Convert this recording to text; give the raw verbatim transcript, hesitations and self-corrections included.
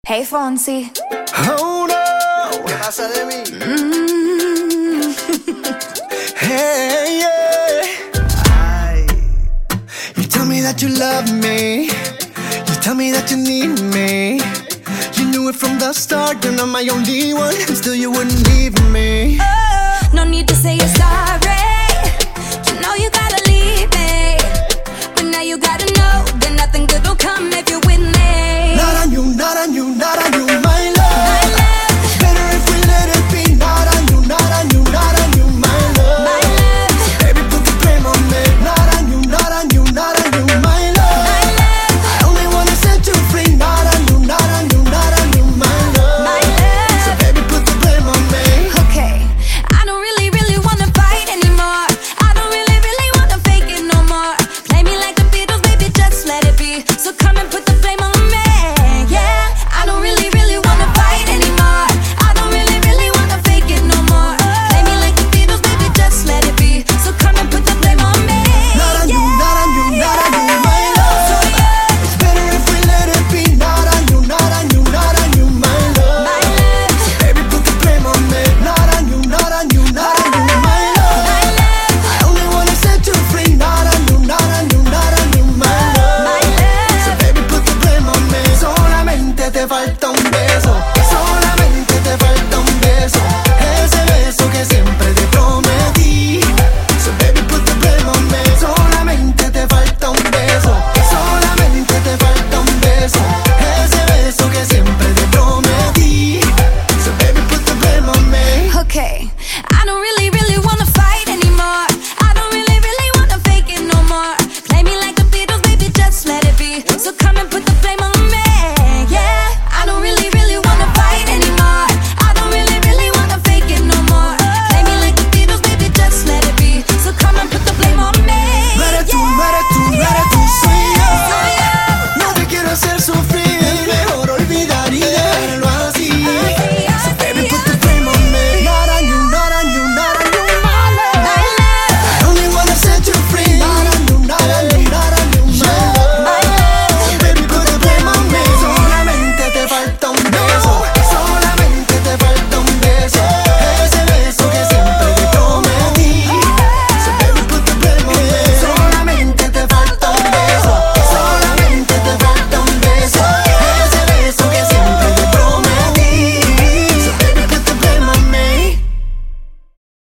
Hey Fonsi. Oh no, ¿Qué pasa de mí? Mm. hey, yeah. Ay, You tell me that you love me, you tell me that you need me. You knew it from the start, you're not my only one, and still you wouldn't leave me. Oh, no need to say you're sorry. You know you gotta leave me, but now you gotta know that nothing good will come if you're with me. Not on you, not on you, not on you, my love. My love, It's better if we let it be. Not on you, not on you, not on you, my love. my love, Baby, put the blame on me. Not on you, not on you, not on you, my love. my love, I only wanna set you free. Not on you, not on you, not on you, my love. my love. So baby, put the blame on me. Okay, I don't really, really wanna fight anymore. I don't really, really wanna fake it no more. Play me like the Beatles, baby, just let it be. So come and put the blame on me. Yeah, I don't really, really wanna fight anymore. I don't really, really wanna fake it no more. Play me like the Beatles, baby, just let it be. So come and put the blame on me. Not on you, not on you, not on you, my love. So yeah, It's better if we let it be. Not on you, not on you, not on you, my love. my love, Baby, put the blame on me. Not on you, not on you, not on you, my love. my love, I only wanna set you free. Not on you, not on you, not on you, my love. my love. So baby, put the blame on me. Solamente te falta un